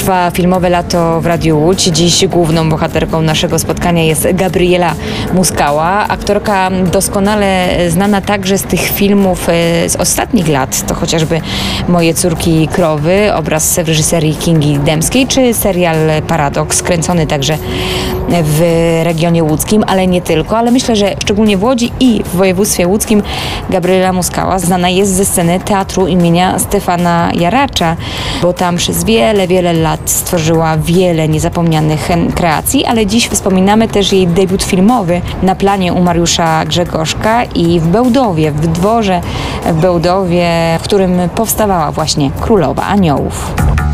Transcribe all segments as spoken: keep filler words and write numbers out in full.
Trwa filmowe lato w Radiu Łódź. Dziś główną bohaterką naszego spotkania jest Gabriela Muskała. Aktorka doskonale znana także z tych filmów z ostatnich lat. To chociażby Moje córki krowy, obraz w reżyserii Kingi Dębskiej, czy serial Paradoks, kręcony także w regionie łódzkim, ale nie tylko. Ale myślę, że szczególnie w Łodzi i w województwie łódzkim Gabriela Muskała znana jest ze sceny teatru imienia Stefana Jaracza, bo tam przez wiele, wiele lat stworzyła wiele niezapomnianych kreacji, ale dziś wspominamy też jej debiut filmowy na planie u Mariusza Grzegorzka i w Bełdowie, w dworze w Bełdowie, w którym powstawała właśnie Królowa Aniołów.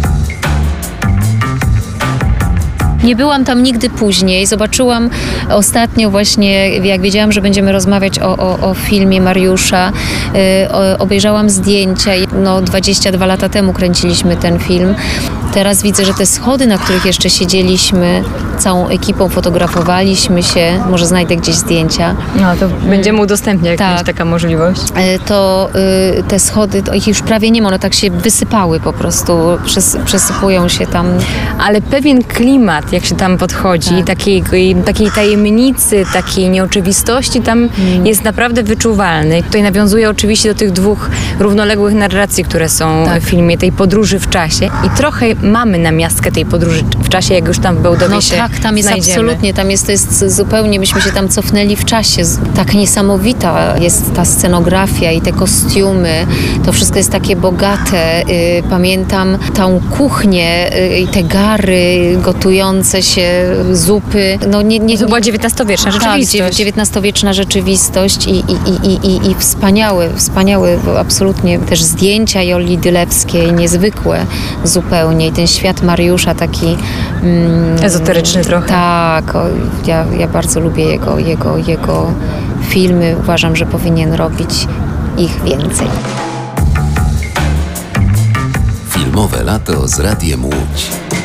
Nie byłam tam nigdy później. Zobaczyłam ostatnio właśnie, jak wiedziałam, że będziemy rozmawiać o, o, o filmie Mariusza, yy, o, obejrzałam zdjęcia. No, dwadzieścia dwa lata temu kręciliśmy ten film. Teraz widzę, że te schody, na których jeszcze siedzieliśmy, całą ekipą fotografowaliśmy się, może znajdę gdzieś zdjęcia. No to będziemy udostępniać, jak tak. będzie taka możliwość. To y, te schody, to ich już prawie nie ma, one tak się wysypały po prostu, przes, przesypują się tam. Ale pewien klimat, jak się tam podchodzi, tak. takiej, takiej tajemnicy, takiej nieoczywistości tam hmm. jest naprawdę wyczuwalny. Tutaj nawiązuje oczywiście do tych dwóch równoległych narracji, które są tak. w filmie, tej podróży w czasie. I trochę mamy namiastkę tej podróży w czasie, jak już tam w Bełdowie no się tak, tam jest znajdziemy. Absolutnie, tam jest, to jest zupełnie, myśmy się tam cofnęli w czasie. Tak niesamowita jest ta scenografia i te kostiumy, to wszystko jest takie bogate. Pamiętam tą kuchnię i te gary gotujące się, zupy. No nie, nie, to była dziewiętnastowieczna rzeczywistość. Tak, dziewiętnastowieczna rzeczywistość i, i, i, i, i wspaniały, wspaniały absolutnie też zdjęcia Joli Dylewskiej, niezwykłe zupełnie. I ten świat Mariusza taki... Mm, ezoteryczny trochę. Tak, o, ja, ja bardzo lubię jego, jego, jego filmy. Uważam, że powinien robić ich więcej. Filmowe lato z Radiem Łódź.